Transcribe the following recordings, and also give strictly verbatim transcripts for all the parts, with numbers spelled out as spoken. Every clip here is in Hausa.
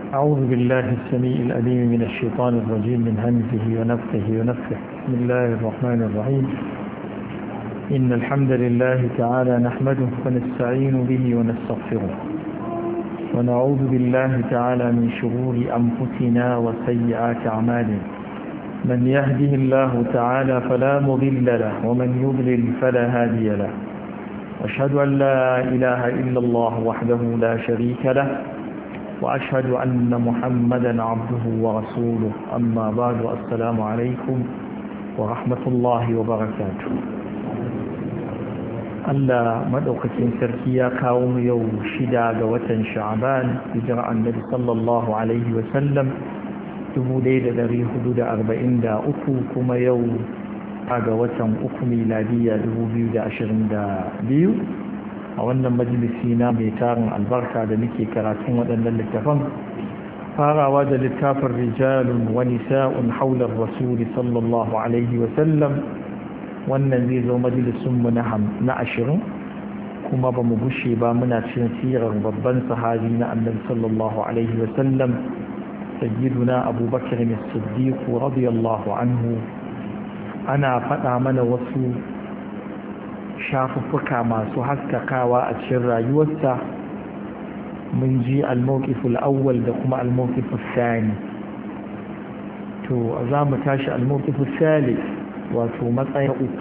أعوذ بالله السميع الأليم من الشيطان الرجيم من همزه ونفخه ونفخه بسم الله الرحمن الرحيم إن الحمد لله تعالى نحمده ونستعين به ونستغفره ونعوذ بالله تعالى من شرور أنفسنا وسيئات أعمالنا من يهده الله تعالى فلا مضل له ومن يضلل فلا هادي له أشهد أن لا إله إلا الله وحده لا شريك له وأشهد أن محمدا عبده ورسوله أما بعد السلام عليكم ورحمة الله وبركاته Allah madaukakin sarki ya kawo mu yau shida ga watan Sha'ban hijira annabi sallallahu alaihi wa sallam dubu ɗaya da ɗari hudu da arba'in da uku kuma yau a ga watan uku miladiya dubu biyu da ashirin da biyu a wannan majalisi na mai tarin albarka da muke karatun waɗannan littafan farawa da littafin rijalun wa nisa'un haular rasuli sallallahu alaihi wa sallam wannan zai zo majalisunmu na ashirin kuma ba mu gushe ba muna cin sirar babban sahabi na annabi sallallahu alaihi wasallam sayyiduna abubakar ne siddiqu radiyallahu anhu ana faɗa mana wasu shafuffuka masu haskakawa a cikin rayuwarsa mun ji al-mawqiful awwal da kuma al-mawqifus thani to za mu tashi al-mawqifus thalith wato matsayin uku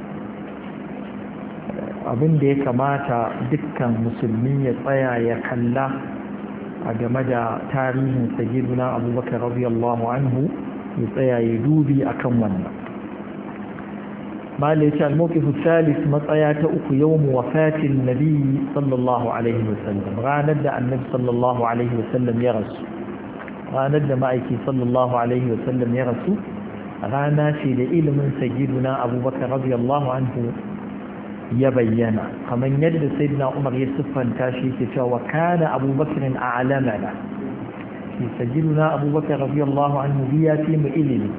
abin da ya kamata dukkan musulmi ya tsaya ya kalla a game da tarihin sayyiduna abubakar radiyallahu anhu ya tsaya ya dubi akan wannan malai ce al-mawqif al-thalith matsaya ta uku yawm wafatin nabi sallallahu alaihi wasallam ranar da annabi sallallahu alaihi wasallam ya rasu ranar da ma'aiki sallallahu alaihi wasallam ya rasu rana ce da ilimin sayyiduna abubakar radiyallahu anhu ya bayyana kamar yadda sayyidina umar ya siffanta shi ke cewa kana abubakar a'lamana shi sayyiduna abubakar radiyallahu anhu ya fi mu ilimi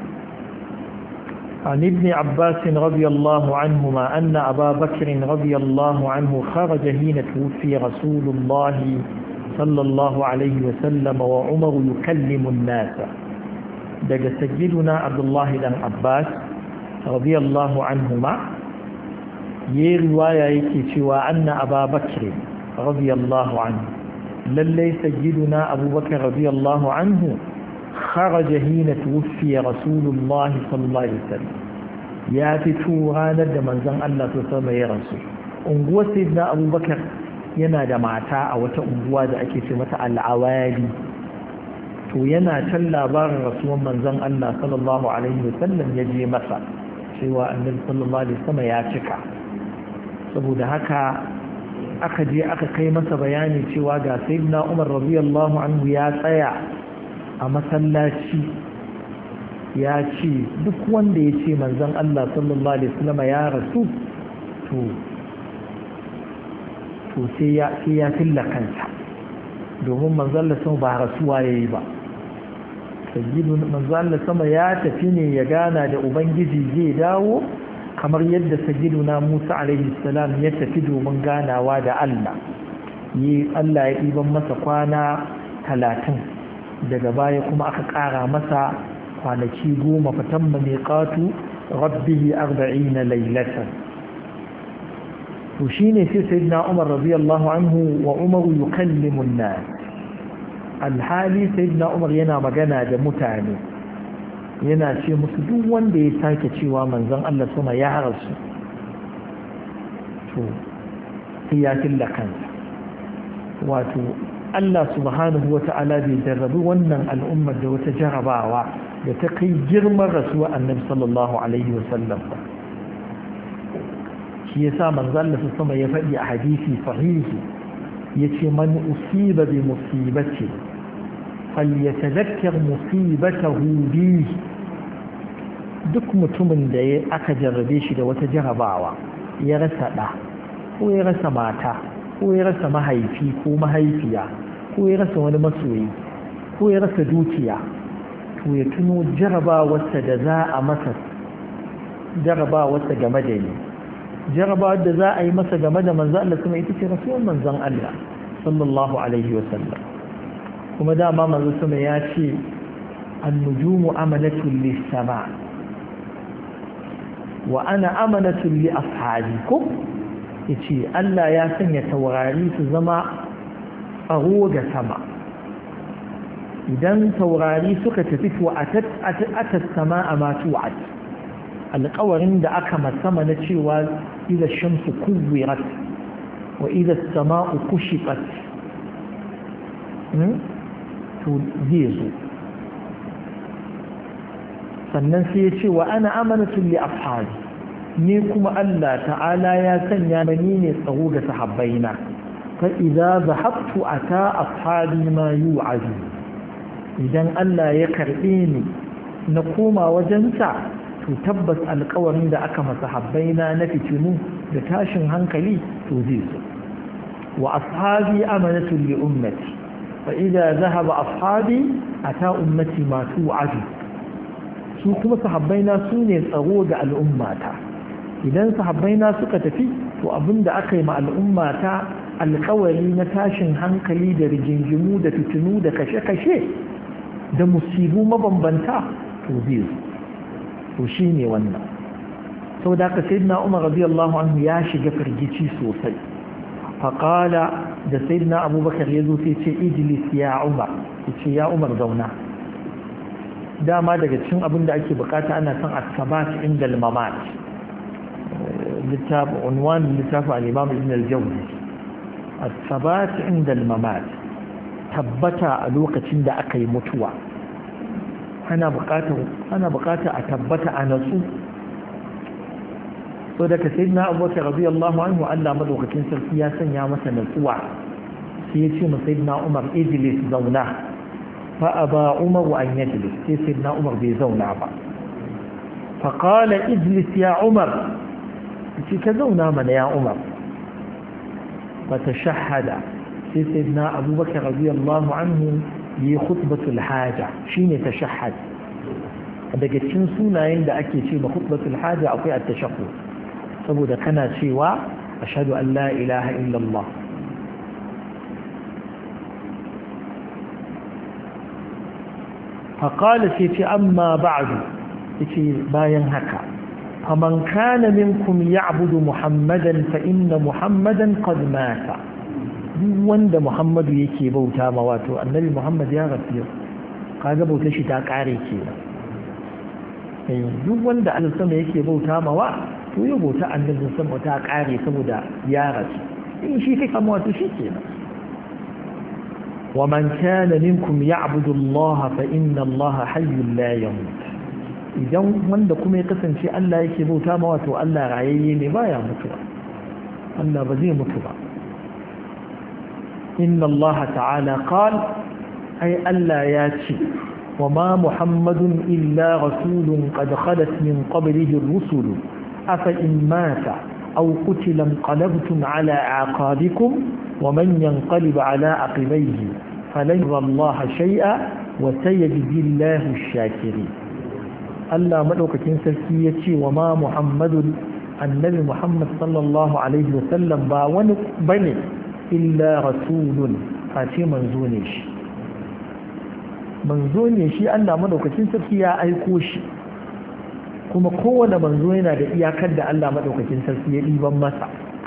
عن ابن عباس رضي الله عنهما أن أبا بكر رضي الله عنه خرج حين توفي رسول الله صلى الله عليه وسلم وعمر يكلم الناس daga sayyiduna abdullahi dan abbas radiyallahu anhuma yayi riwaya yake cewa anna ababakr radiyallahu anhu lalle sayyiduna abubakar radiyallahu anhu kharaja hina tuwfiya rasulullahi sallallahu alaihi wasallam ya fito ranar da manzon Allah sallallahu alaihi wasallam ya rasu unguwar sayyidina abubakar yana da mata a wata unguwa da ake ce mata al-awali to yana can labarin rasuwan manzon Allah sallallahu alaihi wasallam ya je masa cewa annabi sallallahu alaihi wasallam ya cika saboda haka aka je aka kai masa bayani cewa ga sayyidina Umar radiyallahu anhu ya tsaya a masallaci ya ce duk wanda ya ce manzon Allah sallallahu alaihi wasallam ya rasu to to sai ya sai ya tilla kansa domin manzon Allah ba rasuwa yayi ba sayyidu manzo Allah sama ya tafi ne ya gana da ubangiji zai dawo kamar yadda sayyiduna Musa alaihi salam ya tafi domin ganawa da Allah yi Allah ya diban masa kwana talatin daga baya kuma aka ƙara masa kwanaki goma fatamma miqatu rabbihi arba'ina laylatan to shine sai sayyidina Umar radiyallahu anhu wa Umar yukallimu an-nas alhali sayyidina Umar yana magana da mutane yana ce musu duk wanda ya sake cewa manzon Allah sama ya rasu to sai ya tilla kansa wato Allah subhanahu wata'ala bai jarrabi wannan al'ummar da wata jarabawa da ta kai girman rasuwa annabi sallallahu alaihi wasallam ba shi yasa manzon Allah sama ya faɗi a hadisi sahihi yace man usiba bi musibati falyatadhakkar musibatahu bi duk mutumin da ya aka jarrabe shi da wata jarabawa ya rasa da ko ya rasa mata ko ya rasa mahaifi ko mahaifiya ko ya rasa wani masoyi ko ya rasa dukiya to ya tuno jarabawarsa da za a masa jarabawarsa game da ni jarabawar da za a yi masa game da manzon Allah kuma ita ce rasuwar manzon Allah sallallahu alaihi wasallam kuma dama manzo sama ya ce an-nujumu amanatun lis-sama wa ana amanatun li ashabi ko yace Allah ya sanya taurari su zama tsaro ga sama idan taurari suka tafi to atat atat sama'a ma tu'at alƙawarin da aka masama na cewa idza shamsu kuwirat wa idza as-sama'u kushiqat to zai zo sannan sai ya ce wa ana amanatun li ashabi ni kuma Allah ta'ala ya sanya mani ne tsaro ga sahabbaina fa idza zahabtu ata ashabi ma yu'adu idan Allah ya karbe ni na koma wajensa to tabbas alƙawarin da aka masa sahabbaina na fitinu da tashin hankali to zai zo wa ashabi amanatun li ummati فإذا ذهب أصحابي أتى أمتي ما توعد su kuma sahabbaina su ne tsaro ga al'ummata idan sahabbaina suka tafi to abinda aka yi ma al'ummata alkawari na tashin hankali da rigingimu da fitinu da kashe-kashe da musibu mabambanta to zai to shi ne wannan sau da aka sayyidina umar radiyallahu anhu ya shiga firgici sosai faƙala da sayyidina abubakar ya zo sai ce ijlis ya umar ya ce ya umar zauna dama daga cikin abin da ake bukata ana son as-sabat inda al-mamat littaf unwan littaf al-imam ibn al-jawzi as-sabat inda al-mamat tabbata a lokacin da aka yi mutuwa ana bukata ana bukata a tabbata a natsu so daga sayyidina abubakar radiyallahu anhu Allah madaukakin sarki ya sanya masa natsuwa sai ya ce ma sayyidina umar ijlis zauna fa aba umar an yajlis sai sayyidina umar bai zauna ba fa qala ijlis ya umar shi ka zauna mana ya umar fa tashahhada sai sayyidina abubakar radiyallahu anhu yi khutbatul haja shine tashahhud daga cikin sunayen da ake ce ma khutbatul haja akwai at-tashahhud saboda kana cewa ashhadu an la ilaha illallah faqala sai ce amma ba'du yace bayan haka faman kana minkum ya'budu muhammadan fa inna muhammadan qad mata duk wanda muhammadu yake bauta ma wato annabi muhammad ya rasu kaga bautar shi ta kare kenan eh duk wanda Allah sama yake bauta ma wa to yi bauta annabin sama ta kare saboda ya rasu in shi kai kama wato shi ke nan wa man kana minkum ya'budu Allah fa inna Allah hayyun la yamut idan wanda kuma ya kasance Allah yake bauta ma wato Allah rayayye ne baya mutuwa Allah ba zai mutu ba inna Allah ta'ala qala ai Allah ya ce وما محمد إلا رسول قد خلت من قبله الرسل أفإن مات أو قتل انقلبتم على أعقابكم ومن ينقلب على عقبيه فلن يضر الله شيئا وسيجزي الله الشاكرين ألا ملوك تنسكيتي وما محمد النبي محمد صلى الله عليه وسلم باون بني إلا رسول فاتي منزونيش منزونيش ألا ملوك تنسكي يا أيكوش kuma kowane manzo yana da iyakar da Allah madaukakin sarki ya ɗiban masa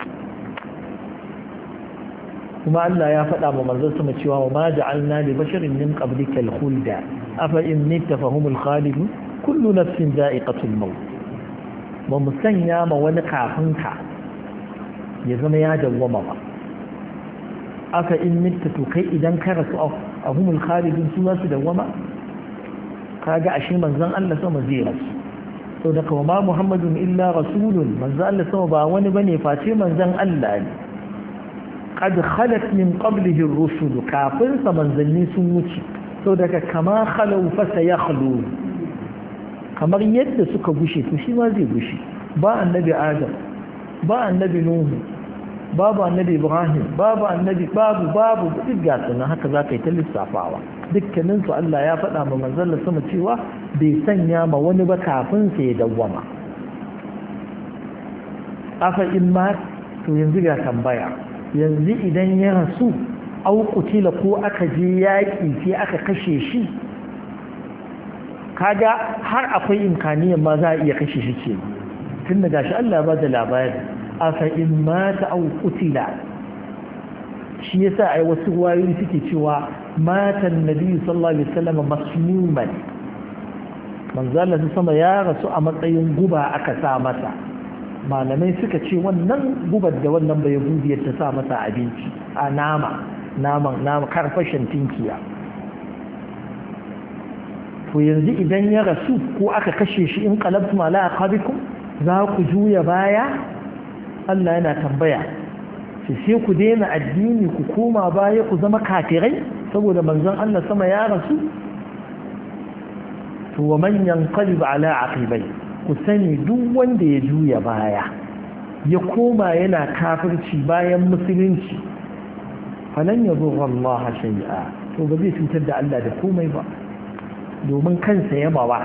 kuma Allah ya faɗa ma manzon sama cewa wa ma ja'alna li basharin min qablika al-khulda afa in mitta fahumul khalidun kullu nafsin za'iqatul maut ba mu sanya ma wani kafin ka ya zama ya dawwama ba afa in mitta to kai idan ka rasu ahumul khalidun su za su dawwama kaga ashe manzon Allah sama zai rasu sau da kawo ma muhammadun illa rasulun manzan Allah sama ba wani bane face manzan Allah ne qad khalat min qablihi ar-rusul kafin sa manzanni sun wuce sau daga kama khalu fa sayakhlu kamar yadda suka gushe to shi ma zai gushe ba annabi adam ba annabi nuhu babu annabi ibrahim babu annabi babu babu duk ga sunan haka za ka yi ta lissafawa dukkaninsu Allah ya faɗa ma manzon sama cewa bai sanya ma wani ba kafin sa ya dawwama afa in ma to yanzu ga tambaya yanzu idan ya rasu au qutila ko aka je yaƙi sai aka kashe shi kaga har akwai imkaniyar ma za a iya kashe shi ke tun da gashi Allah ba da labari afa in mata au qutila shi yasa ai wasu wayoyi suke cewa matan nabi sallallahu alaihi wasallam masmuman manzo Allah sama ya rasu a matsayin guba aka sa masa malamai suka ce wannan gubar da wannan bai yahudiyar ta sa masa abinci a nama naman nama karfashin tinkiya to yanzu idan ya rasu ko aka kashe shi in qalabtum ala aqabikum za ku juya baya Allah yana tambaya sai ku daina addini ku koma baya ku zama kafirai saboda manzon Allah sama ya rasu to wa man yanqalib ala aqibai ku sani duk wanda ya juya baya ya koma yana kafirci bayan musulunci falan yadurra Allah shay'a to ba zai cutar da Allah da komai ba domin kansa ya mawa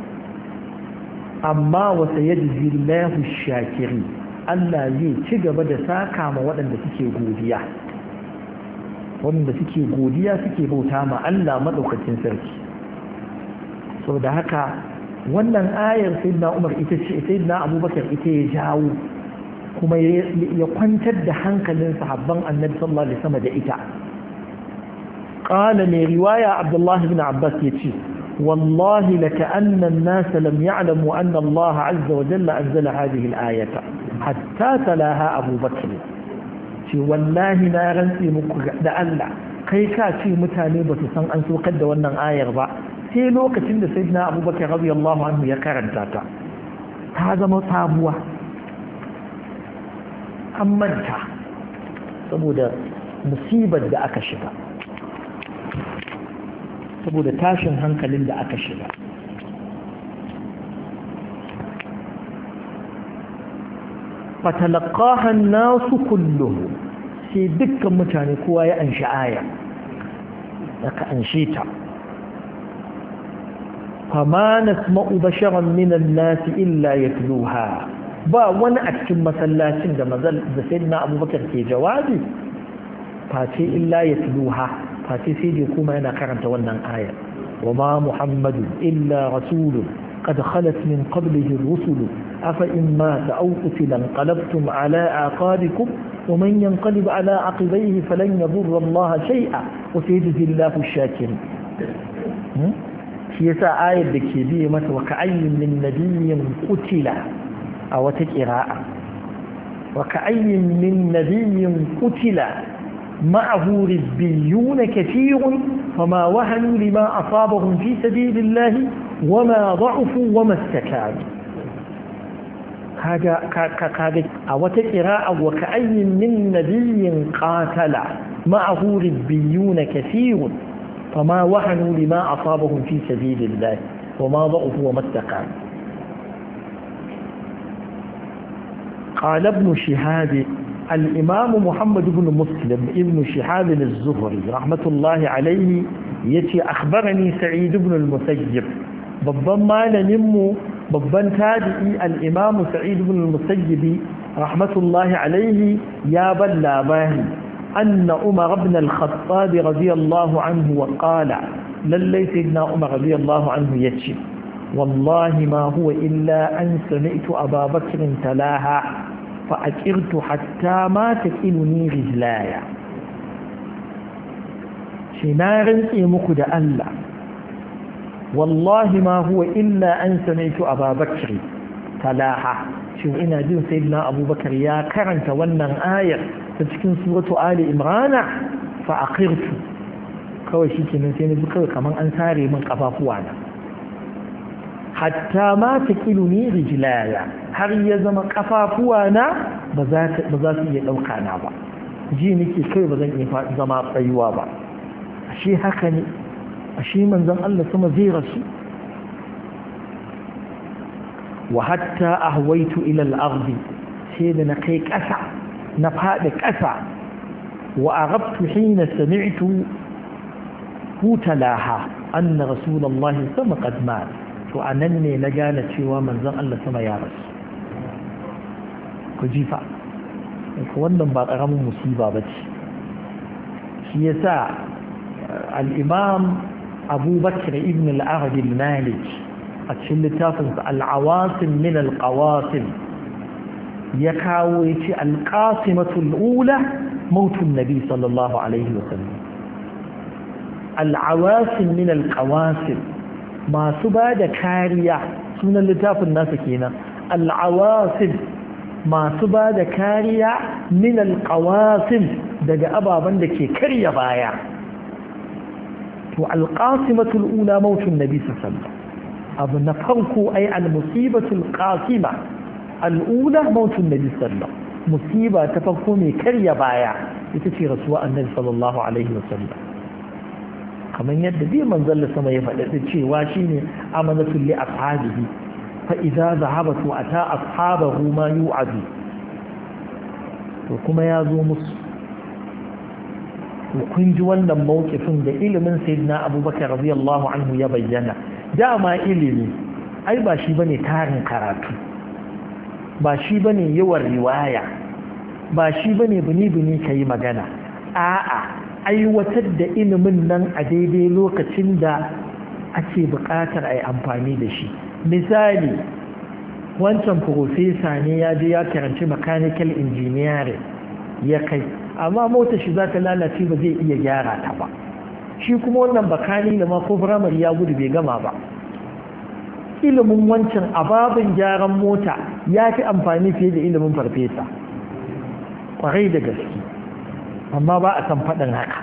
amma wa sayajzi Allahu ash-shakirin Allah zai ci gaba da saka ma waɗanda suke godiya waɗanda suke godiya suke bauta ma Allah madaukakin sarki saboda haka wannan ayar sayyidina Umar ita ce sayyidina Abubakar ita ya jawo kuma ya kwantar da hankalin sahabban Annabi sallallahu alaihi wasallam da ita qala mai riwaya Abdullah ibn Abbas yace wallahi lakaanna an-nas lam ya'lamu anna Allah azza wa jalla anzala hadhihi al-ayata hatta talaha Abu Bakr ce wallahi na rantsi muku da Allah kai ka ce mutane ba su san an sokar da wannan ayar ba sai lokacin da sayyidina Abubakar radiyallahu anhu ya karanta ta ta zama sabuwa an manta saboda musibar da aka shiga saboda tashin hankalin da aka shiga fatalaqaha an-nasu kulluhum sai dukkan mutane kowa ya anshi aya aka anshe ta fama nasma'u basharan min an-nas illa yatluha ba wani a cikin masallacin da mazal da sayyidina Abubakar ke jawabi face illa yatluha face sai dai kuma yana karanta wannan aya wama muhammadun illa rasulun قد خلت من قبله الرسل أفإن مات أو قتل انقلبتم على أعقابكم ومن ينقلب على عقبيه فلن يضر الله شيئا وسيجزي الله الشاكرين shi yasa ayar da ke biye mata wa ka'ayyin min nabiyyin qutila a wata qira'a wa ka'ayyin min nabiyyin qutila ma'ahu ribbiyun kathirun fama wahanu lima asabahum fi sabilillahi wama da'ufu wama istakanu kaga kaga a wata qira'a wa ka'ayyin min nabiyyin qatala ma'ahu ribbiyun kathirun فما وهنوا لما أصابهم في سبيل الله وما ضعفوا وما استقاموا قال ابن شهاب الإمام محمد بن مسلم ابن شهاب الزهري رحمة الله عليه يتي أخبرني سعيد بن المسيب babban malaminmu babban tabi'i al-imam sa'id ibn al-musayyib rahmatullahi alayhi ya ban labari أن عمر بن الخطاب رضي الله عنه وقال للي سيدنا عمر رضي الله عنه يتشي والله ما هو إلا أن سمعت أبا بكر تلاها فأكرت حتى ما تكلني رجلايا شنار إمكد ألا والله ما هو إلا أن سمعت أبا بكر تلاها شو إنا دين سيدنا أبو بكر يا كرنت ونن آية ta cikin suratu Ali Imrana fa aqirtu kawai shikenan sai ni kawai kaman an sare min kafafuwa na hatta ma takiluni rijlaya har ya zama kafafuwa na ba za ta ba za su iya dauka na ba ji nake kai ba zan iya zama tsayuwa ba ashe haka ne ashe manzon Allah sama zai rasu wa hatta ahwaitu ila al-ardi sai da na kai kasa na faɗi ƙasa wa a rabtu hina sami'tu hutalaha anna rasulullahi sama qadma to anan ne na gane cewa manzon Allah sama ya rasu ku jifa wannan ba ƙaramin musiba bace shi yasa al-imam Abu Bakr ibn al-Arabi al-Maliki a cikin littafinsa al-Awasim min al-Qawasim ya kawo yace al-qasimatu al-ula mautun nabi sallallahu alaihi wasallam al-Awasim min al-Qawasim masu bada kariya sunan littafin nasa kenan al-Awasim masu bada kariya min al-Qawasim daga ababan da ke karya baya to alqasimatul ula mautun nabi sallallahu alaihi wasallam abu na farko ai almusibatul qasima alula mautun nabi sallallahu musiba ta farko mai karya baya ita ce rasuwa annabi sallallahu alaihi wasallam kamar yadda bi manzon sama ya faɗa cewa shine amanatul li ashabihi fa idza zahabatu ata ashabahu ma yu'adu to kuma ya zo musu kun ji wannan mawkifin da ilimin sayyidina abubakar radiyallahu anhu ya bayyana dama ilimi ai ba shi bane tarin karatu ba shi bane yawan riwaya ba shi bane bini-bini kai magana a'a aiwatar da ilimin nan a daidai lokacin da ake buƙatar ai amfani da shi misali wancan profesa ne ya je ya karanci mechanical engineering ya kai amma motar shi za ta lalace ba zai iya gyara ta ba shi kuma wannan bakani da ma ko firamare ya gudu bai gama ba ilimin wancan ababin gyaran mota ya fi amfani fiye da ilimin farfesa kwarai da gaske amma ba a san faɗin haka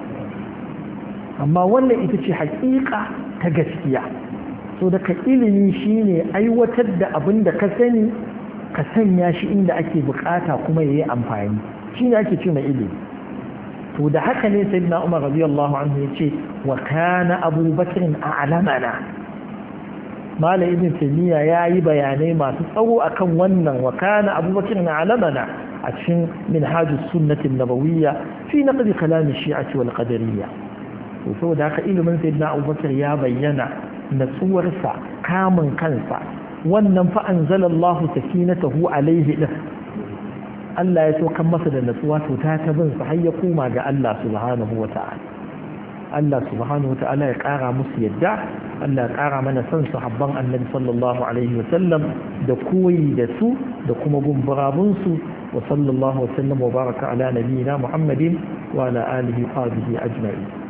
amma wannan ita ce haƙiƙa ta gaskiya so daga ilimi shine aiwatar da abin da ka sani ka sanya shi inda ake bukata kuma ya yi amfani shi ne ake ce mai ilimi to da haka ne sai na umar radiyallahu anhu ya ce wa kana abubakarin a alamana mala ibn taymiya ya yi bayanai masu tsawo akan wannan wa kana abubakarin a alamana a cikin minhajus sunnatin nabawiyya fi naqd kalam shi'ati wal qadariyya to saboda haka ilimin sayyidina abubakar ya bayyana natsuwarsa kamun kansa wannan fa anzalallahu sakinatahu alaihi din Allah ya saukan masa da natsuwa to ta tabin sa har ya koma ga Allah subhanahu wata'ala Allah subhanahu wata'ala ya kara musu yadda Allah ya kara mana son sahabban Annabi sallallahu alaihi wasallam da koyi da su da kuma gumburabun su wa sallallahu wa sallam wa baraka ala nabiyyina Muhammadin wa ala alihi wa sahbihi ajma'in